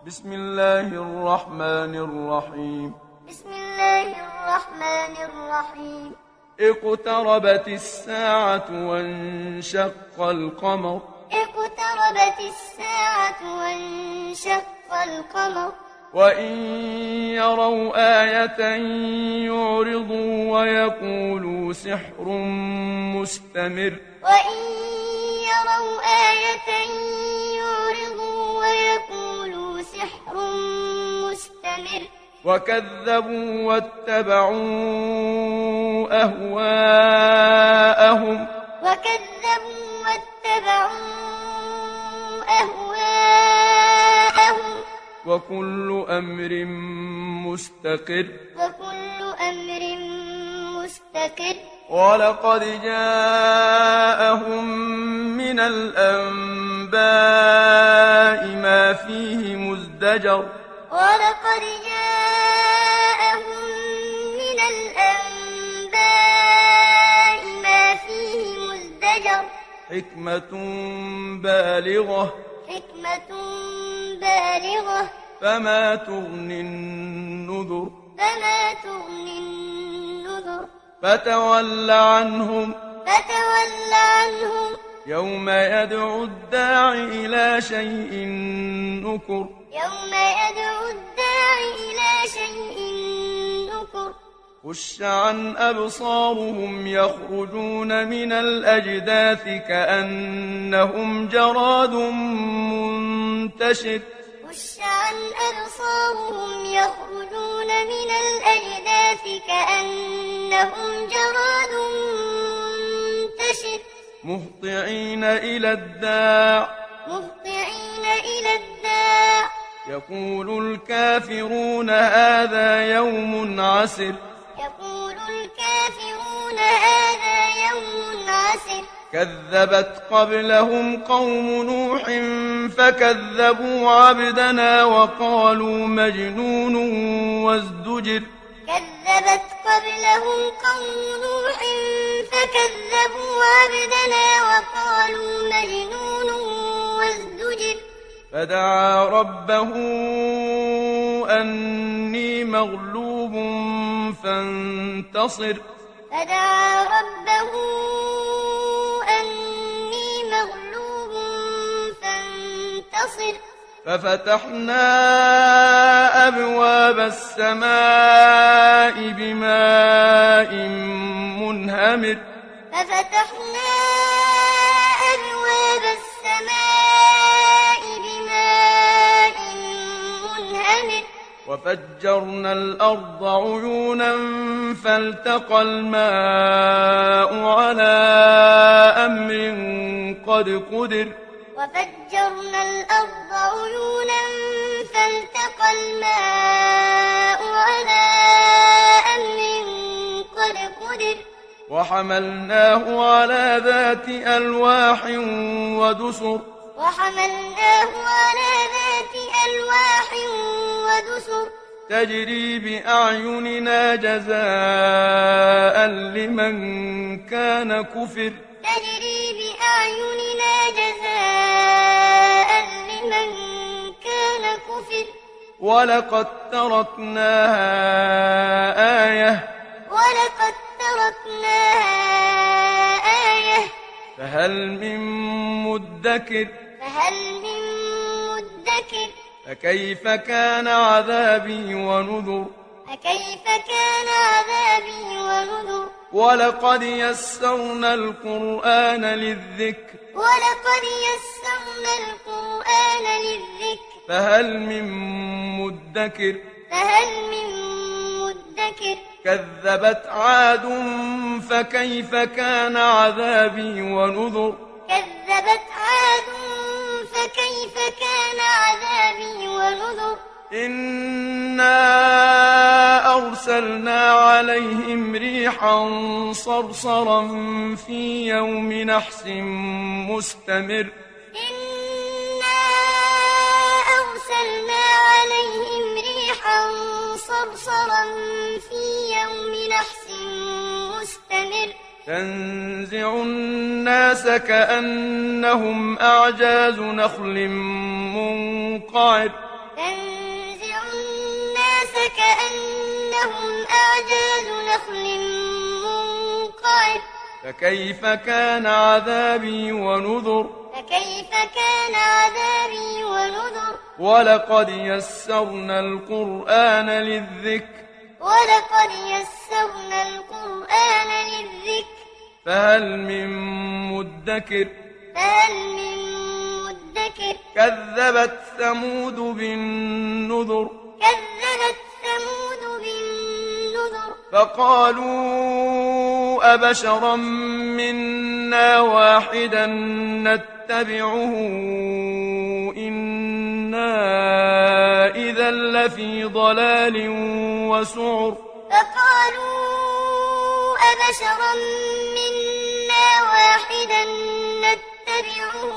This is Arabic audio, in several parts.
بسم الله الرحمن الرحيم. بسم الله الرحمن الرحيم. اقتربت الساعة وانشق القمر. اقتربت الساعة وانشق القمر. وإن يروا آية يعرضوا ويقولوا سحر مستمر. وإن يروا آية يعرضوا ويقولوا سحر مستمر. وكذبوا واتبعوا أهواءهم. وكذبوا واتبعوا أهواءهم. وكل أمر مستقر. وكل أمر مستقر. ولقد جاءهم من الأنباء ما فيه مزدجر. ولقد جاءهم من الأنباء ما فيه مزدجر. حكمة بالغة. حكمة بالغة. فما تغني النذر. فما تغني النذر. فتول عنهم. فتول عنهم. يوم يدعو الداع إلى شيء نكر. يوم يدعو الداع إلى شيء نكر. خش عن أبصارهم يخرجون من الأجداث كأنهم جراد منتشر. خش عن أبصارهم يخرجون من الأجداث كأنهم جراد منتشر. مهطعين إلى الداع. مهطعين إلى الداع. يقول الكافرون هذا يوم عسر. يقول الكافرون هذا يوم عسر. كذبت قبلهم قوم نوح فكذبوا عبدنا وقالوا مجنون وازدجر. كذبت قبلهم قوم نوح فكذبوا عبدنا وقالوا مجنون وازدجر. فدعا ربه أني مغلوب فانتصر. فدعا ربه أني مغلوب فانتصر. ففتحنا أبواب السماء بماء منهمر. ففتحنا أبواب السماء بماء منهمر. وفجرنا الأرض عيونا فالتقى الماء على أمر قد قدر. وفجرنا الأرض عيونا فالتقى الماء على أمر قد قدر. وحملناه على ذات ألواح ودسر. وحملناه على ذات ألواح ودسر. تجري بأعيننا جزاء لمن كان كفر. تجري بأعيننا جزاء لمن كان كفر. ولقد تركناها آية. ولقد تركناها آية. فهل من مدكر. فهل من مدكر. فكيف كان عذابي ونذر. فكيف كان عذابي ونذر. ولقد يسرنا القرآن للذكر. ولقد يسرنا القرآن للذكر. فهل من مدكر. فهل من مدكر. كذبت عاد فكيف كان عذابي ونذر. كذبت عاد فكيف كان عذابي ونذر. إنا أرسلنا عليهم ريحا صرصرا في يوم نحس مستمر. إنا أرسلنا عليهم ريحا صرصرا في يوم نحس مستمر. تنزع الناس كأنهم أعجاز نخل منقعر. تنزع الناس كأنهم أعجاز نخل منقعر فكيف كان عذابي ونذر فكيف كان عذابي ونذر ولقد يسرنا القرآن للذكر ولقد يسرنا القرآن للذكر فهل من مدكر فهل من مدكر كذبت ثمود بالنذر كذبت ثمود بالنذر فقالوا أبشرا منا واحدا نتبعه إنا إذا لفي ضلال وسعر فقالوا أبشرا منا واحدا نتبعه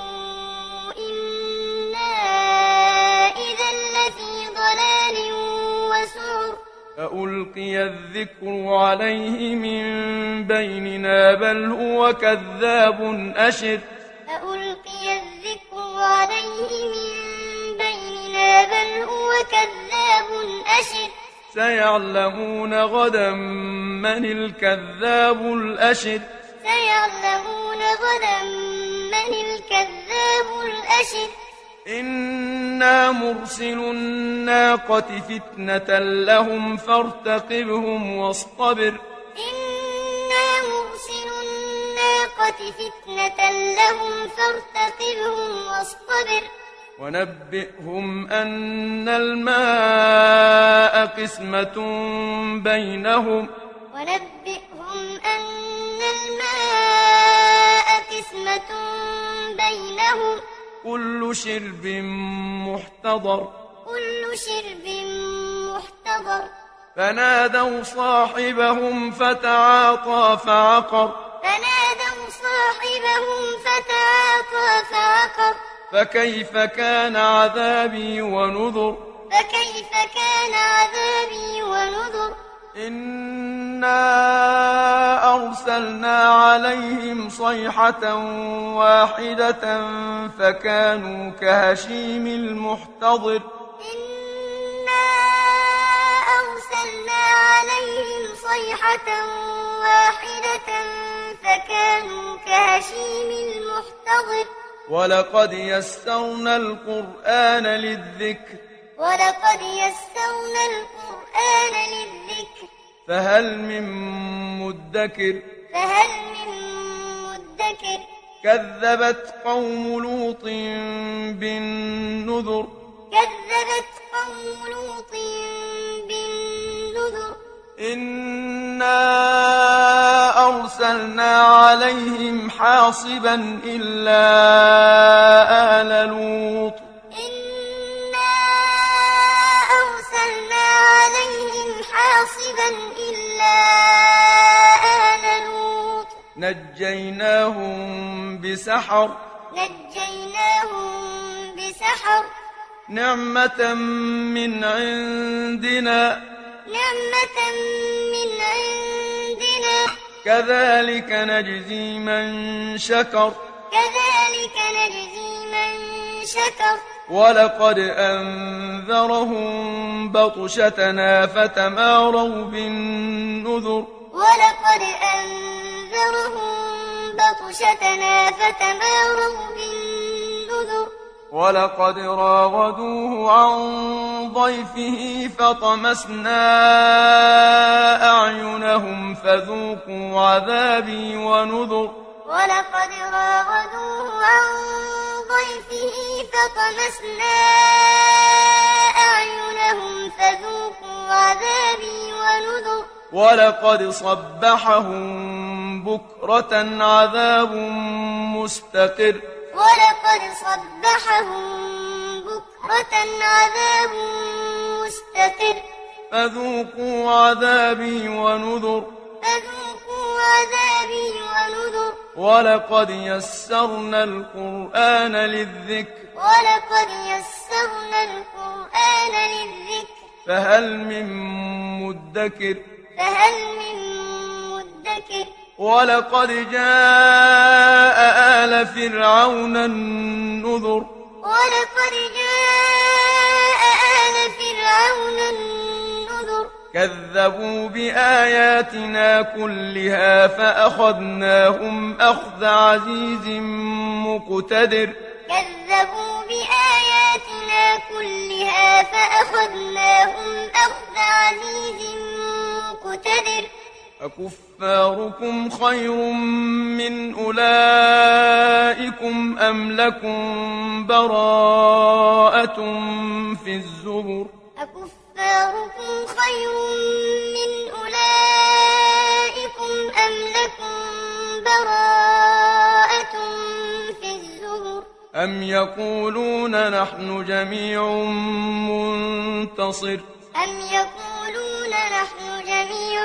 إنا إذا لفي ضلال وسعر أألقي الذكر عليه من بيننا بل هو كذاب أشر ألقي الذكر عليه من بيننا بل هو كذاب أشر سيعلمون غدا من الكذاب الأشر سيعلمون غدا من الكذاب الأشر إنا مرسل الناقة فتنة لهم فارتقبهم واصطبر إنا مرسل الناقة فتنة لهم فارتقبهم واصطبر ونبئهم أن الماء قسمة بينهم ونبئهم أن الماء قسمة بينهم كل شرب محتضر كل شرب محتضر فنادوا صاحبهم فتعاطى فعقر فنادوا صاحبهم فتعاطى فعقر فكيف كان عذابي ونذر فكيف كان عذابي ونذر إنا أرسلنا عليهم صيحة واحدة فكانوا كهشيم المحتضر إنا أرسلنا عليهم صيحة واحدة فكانوا كهشيم المحتضر ولقد يسرنا القرآن للذكر ولقد يسرنا القرآن للذكر فهل من مدكر فهل من مدكر كذبت قوم لوط بالنذر كذبت قوم لوط بالنذر إنا أرسلنا عليهم حاصبا إلا آل لوط إنا أرسلنا عليهم حاصبا إلا آل لوط نجيناهم بسحر نجيناهم بسحر نعمة من عندنا نعمة من عندنا كذلك نجزي من شكر كذلك نجزي من شكر ولقد أنذرهم بطشتنا فتماروا بالنذر ولقد أنذرهم بطشتنا فتماروا بالنذر ولقد راودوه عن ضيفه فطمسنا أعينهم فذوقوا عذابي ونذر ولقد راودوه عن ضيفه فطمسنا أعينهم فذوقوا عذابي ونذر ولقد صبحهم بكرة عذاب مستقر ولقد صبحهم بكرة عذاب مستقر فذوقوا عذابي ونذر فذوقوا عذابي ونذر ولقد يسرنا القرآن للذكر ولقد يسرنا القرآن للذكر فهل من مدكر فهل من مدكر ولقد جاء آل فرعون النذر ولقد جاء كذبوا بآياتنا كلها فأخذناهم أخذ عزيز مقتدر كذبوا بآياتنا كلها فأخذناهم أخذ عزيز مقتدر أكفاركم خير من أولئكم أم لكم براءة في الزبر أكفاركم خير من أولئكم أم لكم براءة في الزبر أم يقولون نحن جميع منتصر أم يقولون نحن جميع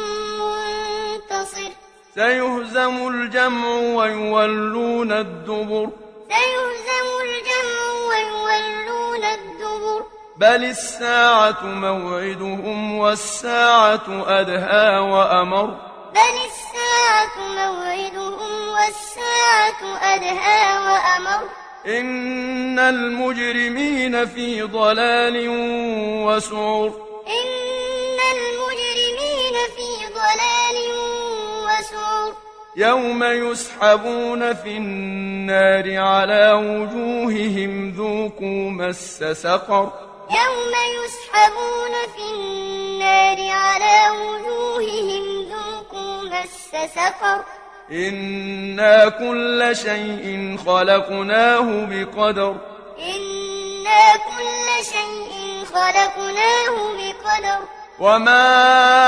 منتصر سيهزم الجمع ويولون الدبر سيهزم الجمع ويولون الدبر بل الساعة موعدهم والساعة أدهى وأمر بل الساعة موعدهم والساعة أدهى وأمر إن المجرمين في ضلال وسعر إن المجرمين في ضلال وسعر يوم يسحبون في النار على وجوههم ذوقوا مس سقر يوم يسحبون في النار على وجوههم ذوقوا مس سقر إنا كل شيء خلقناه بقدر إنا كل شيء خلقناه بقدر وما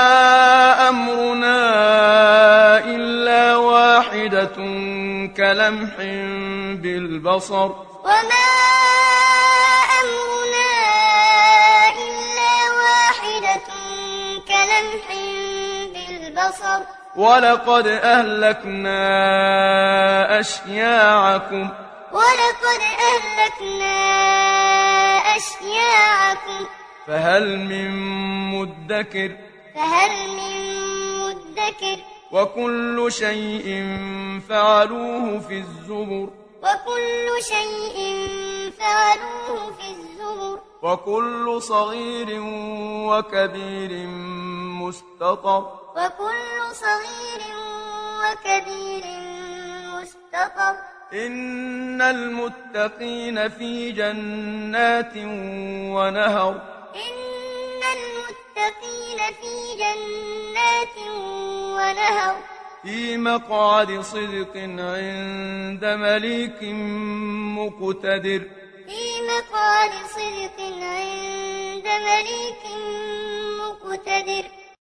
أمرنا إلا واحدة كلمح بالبصر وما أمرنا إلا واحدة كلمح بالبصر ولقد أهلكنا أشياعكم فهل من مدكر وكل شيء فعلوه في الزبر وكل صغير وكبير مستطر إن المتقين في جنات ونهر إن المتقين في جنات ونهر في مقعد صدق عند مليك مقتدر في مقعد صدق عند مليك مقتدر